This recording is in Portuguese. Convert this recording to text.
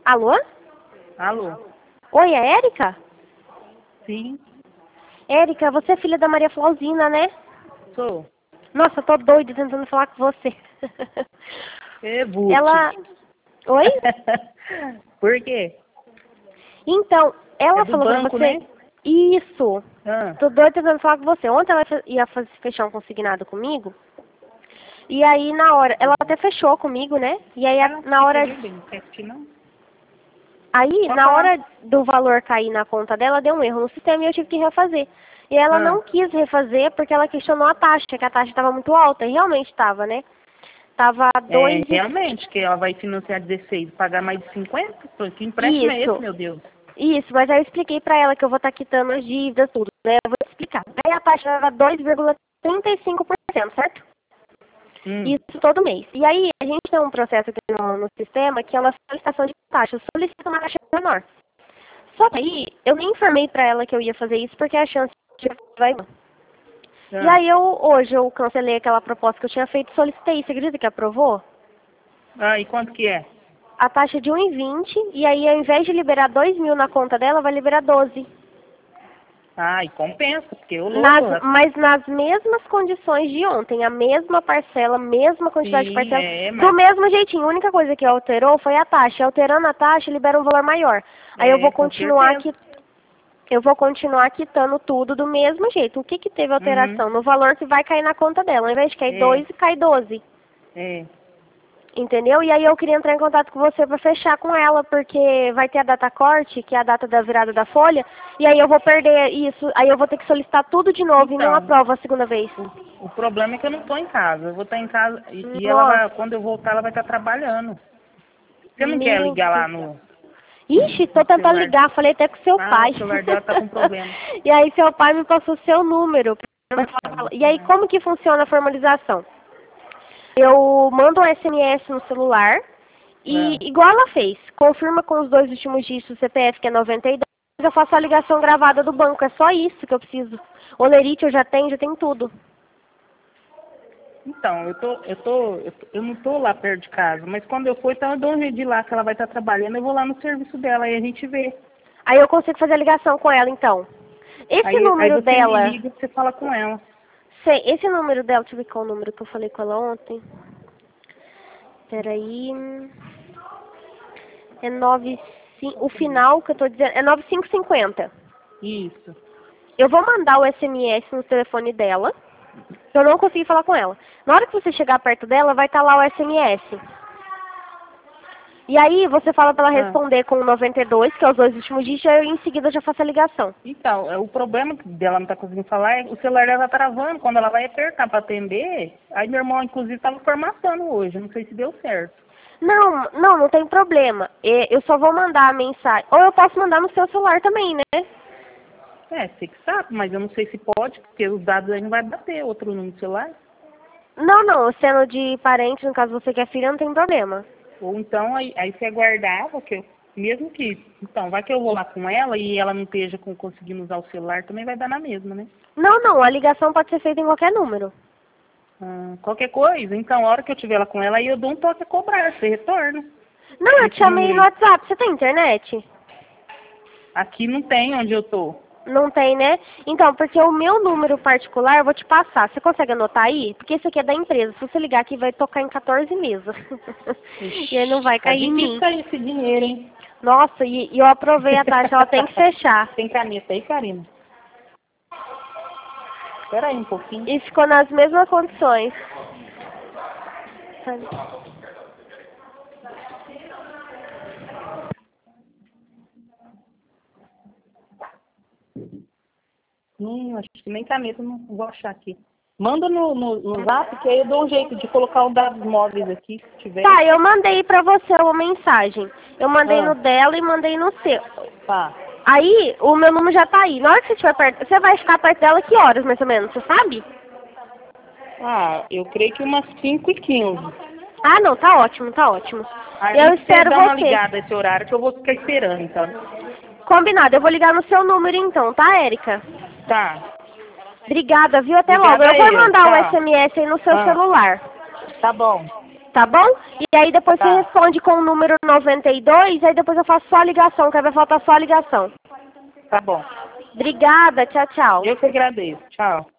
Alô? Alô? Oi, é Érica? Sim, Érica, você é filha da Maria Flauzina, né? sou. Nossa, tô doida tentando falar com você. É Buti. Ela... Oi? Por quê? Então, ela É do falou banco, pra você... né? Isso. Ah, Tô doida tentando falar com você. Ontem ela ia fechar um consignado comigo. E aí, na hora... Ela até fechou comigo, né? E aí, não, na hora... entendi bem, não quer assistir, não? Aí, Pode na falar. hora do valor cair na conta dela, deu um erro no sistema e eu tive que refazer. E ela Ah, não quis refazer porque ela questionou a taxa, que a taxa estava muito alta. E realmente estava, né? Tava realmente, que ela vai financiar 16, pagar mais de 50? Pô, que empréstimo é esse, Isso, meu Deus? isso. Mas aí eu expliquei pra ela que eu vou estar quitando as dívidas, tudo, né? Eu vou te explicar. Aí a taxa era 2,35%, certo? Isso todo mês. E aí a gente tem um processo aqui no sistema que é uma solicitação de taxa. Eu solicito uma taxa menor. Só que aí, eu nem informei pra ela que eu ia fazer isso, porque a chance de vai. E aí hoje eu cancelei aquela proposta que eu tinha feito e solicitei. Você acredita que aprovou? E quanto que é? A taxa é de 1,20 e aí ao invés de liberar 2.000 na conta dela, vai liberar 12. E compensa, porque o louco... Mas nas mesmas condições de ontem, a mesma parcela, a mesma quantidade de Sim, parcela, mas... do mesmo jeitinho. A única coisa que alterou foi a taxa. Alterando a taxa, libera um valor maior. Aí eu vou com continuar certeza. aqui. Eu vou continuar quitando tudo do mesmo jeito. O que teve alteração? No valor que vai cair na conta dela. Ao invés de cair 2, cai 12. Entendeu? E aí eu queria entrar em contato com você para fechar com ela, porque vai ter a data corte, que é a data da virada da folha, e aí eu vou perder isso, aí eu vou ter que solicitar tudo de novo e não aprovo a segunda vez. O problema é que eu não estou em casa. Eu vou estar em casa e ela Nossa. vai, quando eu voltar, ela vai estar trabalhando. Você não quer Meu ligar lá Deus. no Ixi, tô tentando celular? ligar, falei até com seu pai. O celular dela tá com problema. E aí seu pai me passou seu número. E aí como que funciona a formalização? Eu mando um SMS no celular e, igual ela fez, confirma com os 2 últimos dígitos do CPF, que é 92, eu faço a ligação gravada do banco. É só isso que eu preciso. Olerite eu já tenho tudo. Então, eu não tô lá perto de casa, mas quando eu for, então eu dou um jeito de ir lá, que ela vai estar trabalhando, eu vou lá no serviço dela, aí a gente vê. Aí eu consigo fazer a ligação com ela, então. Esse Aí número você me dela... liga e você fala com ela. Sei, esse número dela, deixa eu ver qual o número que eu falei com ela ontem. Peraí. É 95, o final que eu tô dizendo é 9550. Isso. Eu vou mandar o SMS no telefone dela. Eu não consegui falar com ela. Na hora que você chegar perto dela, vai estar lá o SMS. E aí você fala para ela responder com o 92, que é os 2 últimos dígitos, e eu em seguida já faço a ligação. Então, o problema dela não tá conseguindo falar é que o celular dela tá travando. Quando ela vai apertar para atender, aí meu irmão, inclusive, tava formatando hoje. Não sei se deu certo. Não tem problema. Eu só vou mandar a mensagem. Ou eu posso mandar no seu celular também, né? Você que sabe, mas eu não sei se pode, porque os dados aí não vai bater outro número de celular. Não, sendo de parente, no caso você que é filha, não tem problema. Ou então, aí você aguardava, mesmo que, então, vai que eu vou lá com ela e ela não esteja conseguindo usar o celular, também vai dar na mesma, né? Não, a ligação pode ser feita em qualquer número. Qualquer coisa, então, a hora que eu tiver lá com ela, aí eu dou um toque a cobrar, você retorna. Não, eu te chamei no WhatsApp, você tem internet? Aqui não tem onde eu tô. Não tem, né? Então, porque o meu número particular eu vou te passar. Você consegue anotar aí? Porque esse aqui é da empresa. Se você ligar aqui, vai tocar em 14 mesas. E aí não vai cair em mim. Tá difícil esse dinheiro, hein? Nossa, e eu aprovei a taxa, ela tem que fechar. Tem caneta aí, Karina? Espera aí um pouquinho. E ficou nas mesmas condições. Acho que nem caneta não vou achar aqui. Manda no zap, que aí eu dou um jeito de colocar os dados móveis aqui, se tiver. Tá, eu mandei pra você uma mensagem. Eu mandei no dela e mandei no seu. Tá. Aí, o meu número já tá aí. Na hora que você estiver perto, você vai ficar perto dela que horas, mais ou menos, você sabe? Eu creio que umas 5h15. Ah, não, tá ótimo, tá ótimo. Aí Eu espero dá você. uma ligada esse horário que eu vou ficar esperando, então. Combinado, eu vou ligar no seu número então, tá, Érica? Tá. Obrigada, viu? Até Obrigada logo. Eu vou mandar tchau. o SMS aí no seu celular. Tá bom. Tá bom? E aí depois Tá. você responde com o número 92, aí depois eu faço só a ligação, que aí vai faltar só a ligação. Tá bom. Obrigada, tchau, tchau. Eu que agradeço. Tchau.